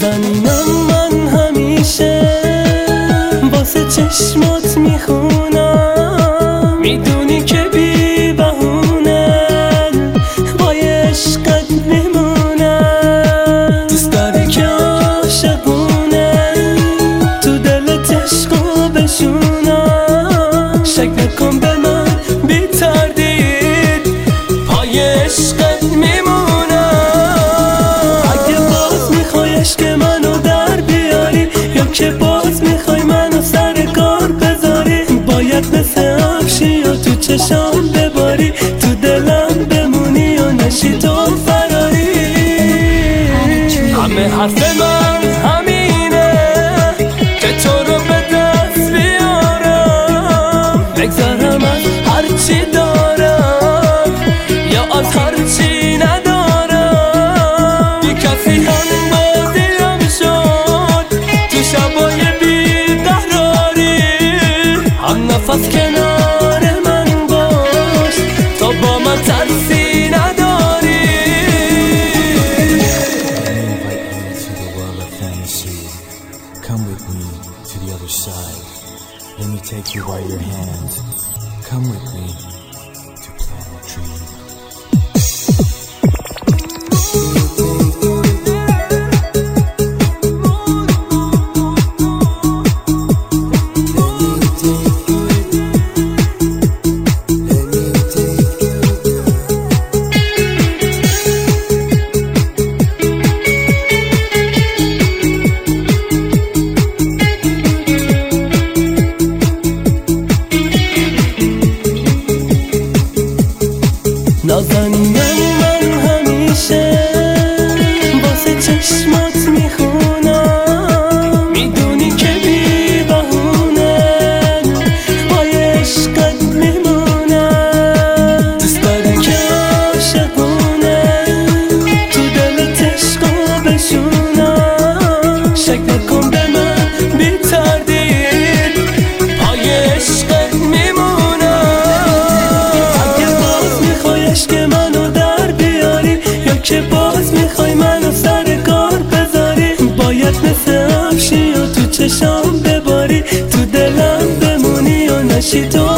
نازنینم من همیشه واسه چشمات میخونم، میدونی که بی بهونه با عشقت میمونم. دوست داری که عاشقونه تو دلت عشقو بشونم، شک نکن به من بی تردید پای عشقت میمونم. اگه باز میخوای عشق منو در بیاری یا که باز میخوای منو سر کار بذاری، باید مثل افشی یا تو چشام بباری، تو دلم بمونی و نشی تو فراری. همه حرف من همینه که تو رو به دست بیارم، بگذارم از هرچی دارم یا از هرچی ندارم. بی کسی هم بازیم شد تو شبای بیقراری، هم نفس کنار من باش تا با من ترسی نداری. Come with me to the other side. Let me take you by your hand. Come with me to Planet Dream. نازنینم من همیشه واسه چشمات میخونم، میدونی که بی بهونه با عشقت میمونم. دوست داری که عاشقونه تو دلت عشقو بشونم، شک نکن به من بی تردید پای عشقت عشق منو در بیاری یا که باز میخوای منو سر کار بذاری، باید مثل افشی یا تو چشام بباری، تو دلم بمونی و نشی تو